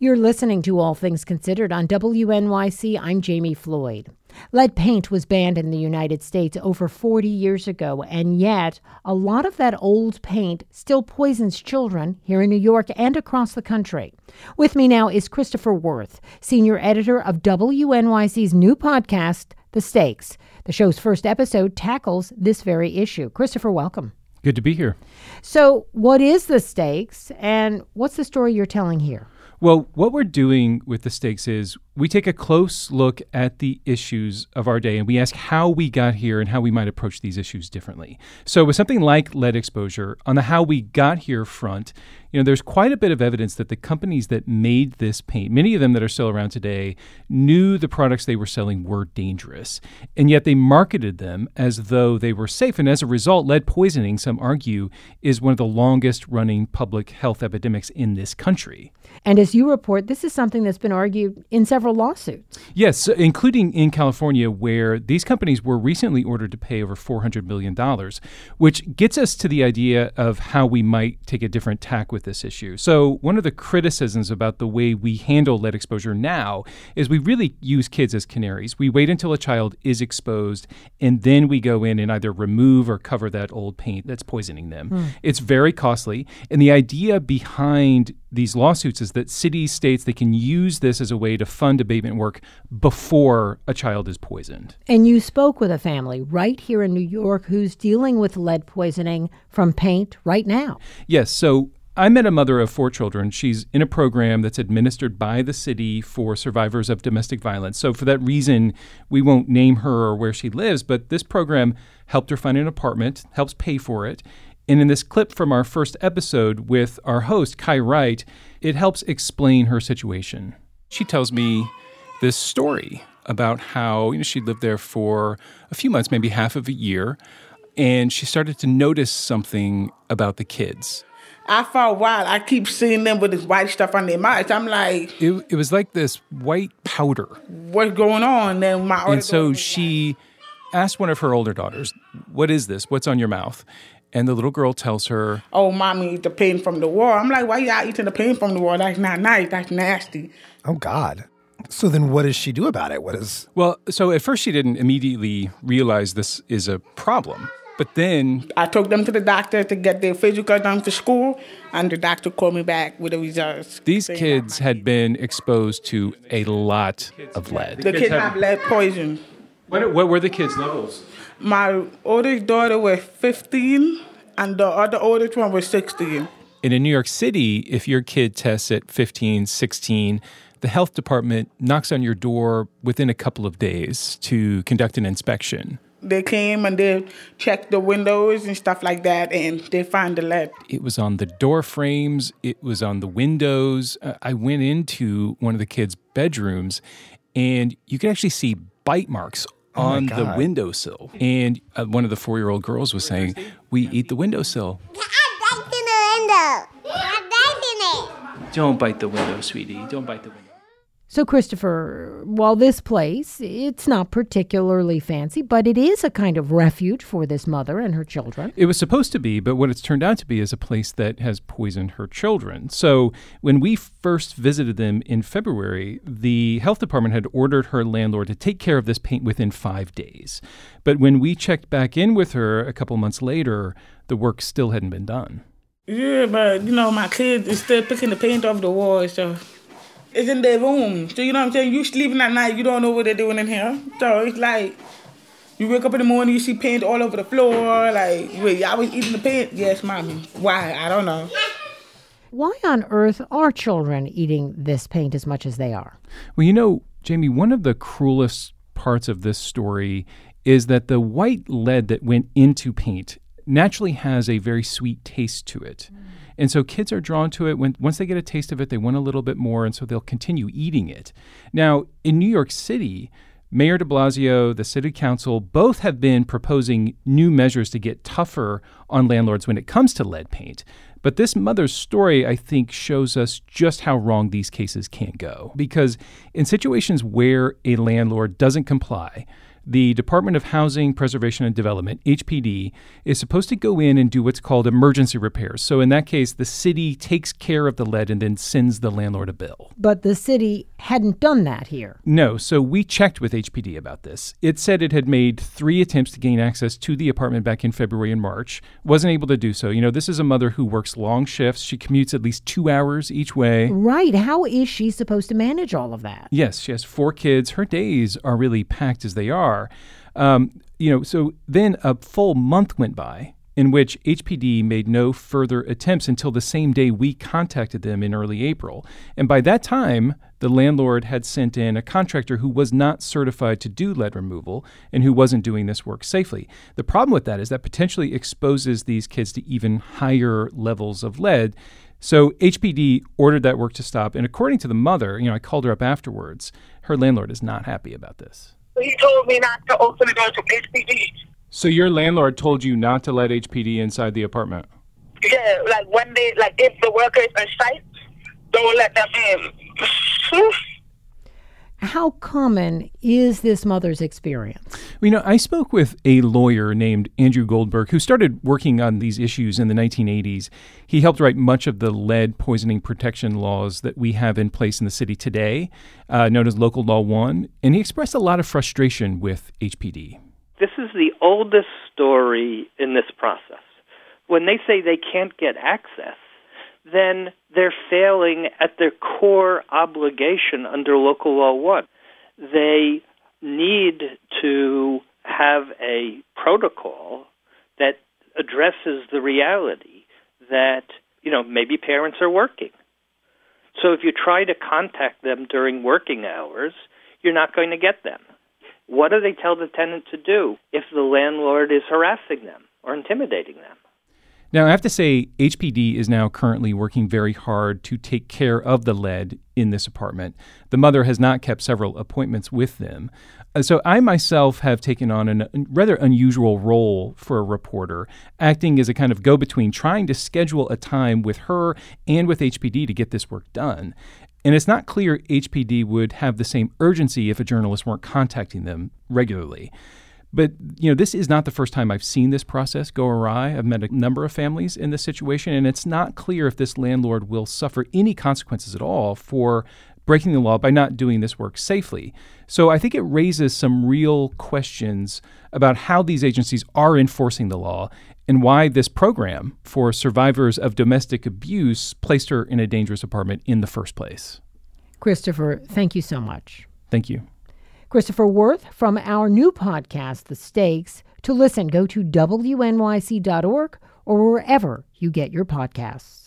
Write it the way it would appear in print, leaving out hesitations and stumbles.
You're listening to All Things Considered on WNYC. I'm Jamie Floyd. Lead paint was banned in the United States over 40 years ago, and yet a lot of that old paint still poisons children here in New York and across the country. With me now is Christopher Worth, senior editor of WNYC's new podcast, The Stakes. The show's first episode tackles this very issue. Christopher, welcome. Good to be here. So what is The Stakes, and what's the story you're telling here? Well, what we're doing with The Stakes is we take a close look at the issues of our day and we ask how we got here and how we might approach these issues differently. So with something like lead exposure, on the how we got here front, there's quite a bit of evidence that the companies that made this paint, many of them that are still around today, knew the products they were selling were dangerous. And yet they marketed them as though they were safe. And as a result, lead poisoning, some argue, is one of the longest running public health epidemics in this country. And as you report, this is something that's been argued in several lawsuits. Yes, including in California, where these companies were recently ordered to pay over $400 million, which gets us to the idea of how we might take a different tack with this issue. So one of the criticisms about the way we handle lead exposure now is we really use kids as canaries. We wait until a child is exposed, and then we go in and either remove or cover that old paint that's poisoning them. It's very costly, and the idea behind these lawsuits is that cities, states, they can use this as a way to fund abatement work before a child is poisoned. And you spoke with a family right here in New York who's dealing with lead poisoning from paint right now. Yes, so I met a mother of 4 children. She's in a program that's administered by the city for survivors of domestic violence. So for that reason, we won't name her or where she lives, but this program helped her find an apartment, helps pay for it. And in this clip from our first episode with our host, Kai Wright, it helps explain her situation. She tells me this story about how she lived there for a few months, maybe half of a year, and she started to notice something about the kids. After a while, I keep seeing them with this white stuff on their mouths. I'm like... It was like this white powder. What's going on? And so she asked one of her older daughters, "What is this? What's on your mouth?" And the little girl tells her, "Oh, Mommy, eat the paint from the wall." I'm like, "Why y'all eating the paint from the wall? That's not nice. That's nasty." Oh, God. So then what does she do about it? Well, so at first she didn't immediately realize this is a problem. But then I took them to the doctor to get their physical done for school, and the doctor called me back with the results. These kids had been exposed to a lot of lead. The kids have lead poison. What were the kids' levels? My oldest daughter was 15, and the other oldest one was 16. And in New York City, if your kid tests at 15, 16, the health department knocks on your door within a couple of days to conduct an inspection. They came and they checked the windows and stuff like that, and they found the lead. It was on the door frames. It was on the windows. I went into one of the kids' bedrooms, and you could actually see bite marks on the windowsill. And one of the 4-year-old girls was saying, "We eat the windowsill." I'm biting the window. I'm biting it. Don't bite the window, sweetie. Don't bite the window. So, Christopher, while this place, it's not particularly fancy, but it is a kind of refuge for this mother and her children. It was supposed to be, but what it's turned out to be is a place that has poisoned her children. So when we first visited them in February, the health department had ordered her landlord to take care of this paint within 5 days. But when we checked back in with her a couple months later, the work still hadn't been done. Yeah, but, my kids is still picking the paint off the wall, so... It's in their room. So, you know what I'm saying? You sleeping at night, you don't know what they're doing in here. So, it's like, you wake up in the morning, you see paint all over the floor. Like, wait, y'all was eating the paint? Yes, Mommy. Why? I don't know. Why on earth are children eating this paint as much as they are? Well, Jamie, one of the cruelest parts of this story is that the white lead that went into paint naturally has a very sweet taste to it. And so kids are drawn to it. Once they get a taste of it, they want a little bit more, and so they'll continue eating it. Now, in New York City, Mayor de Blasio, the city council, both have been proposing new measures to get tougher on landlords when it comes to lead paint. But this mother's story, I think, shows us just how wrong these cases can go. Because in situations where a landlord doesn't comply, the Department of Housing Preservation and Development, HPD, is supposed to go in and do what's called emergency repairs. So in that case, the city takes care of the lead and then sends the landlord a bill. But the city hadn't done that here. No, so we checked with HPD about this. It said it had made 3 attempts to gain access to the apartment back in February and March, wasn't able to do so. You know, this is a mother who works long shifts. She commutes at least 2 hours each way. Right. How is she supposed to manage all of that? Yes, she has 4 kids. Her days are really packed as they are. So then a full month went by in which HPD made no further attempts until the same day we contacted them in early April. And by that time, the landlord had sent in a contractor who was not certified to do lead removal and who wasn't doing this work safely. The problem with that is that potentially exposes these kids to even higher levels of lead. So HPD ordered that work to stop. And according to the mother, I called her up afterwards, her landlord is not happy about this. He told me not to open the door to HPD. So your landlord told you not to let HPD inside the apartment? Yeah, if the workers are site, don't let them in. How common is this mother's experience? I spoke with a lawyer named Andrew Goldberg who started working on these issues in the 1980s. He helped write much of the lead poisoning protection laws that we have in place in the city today, known as Local Law 1, and he expressed a lot of frustration with HPD. This is the oldest story in this process. When they say they can't get access, then they're failing at their core obligation under Local Law 1. They need to have a protocol that addresses the reality that, maybe parents are working. So if you try to contact them during working hours, you're not going to get them. What do they tell the tenant to do if the landlord is harassing them or intimidating them? Now, I have to say, HPD is now currently working very hard to take care of the lead in this apartment. The mother has not kept several appointments with them. So I myself have taken on a rather unusual role for a reporter, acting as a kind of go-between, trying to schedule a time with her and with HPD to get this work done. And it's not clear HPD would have the same urgency if a journalist weren't contacting them regularly. But, this is not the first time I've seen this process go awry. I've met a number of families in this situation, and it's not clear if this landlord will suffer any consequences at all for breaking the law by not doing this work safely. So I think it raises some real questions about how these agencies are enforcing the law and why this program for survivors of domestic abuse placed her in a dangerous apartment in the first place. Christopher, thank you so much. Thank you. Christopher Worth from our new podcast, The Stakes. To listen, go to WNYC.org or wherever you get your podcasts.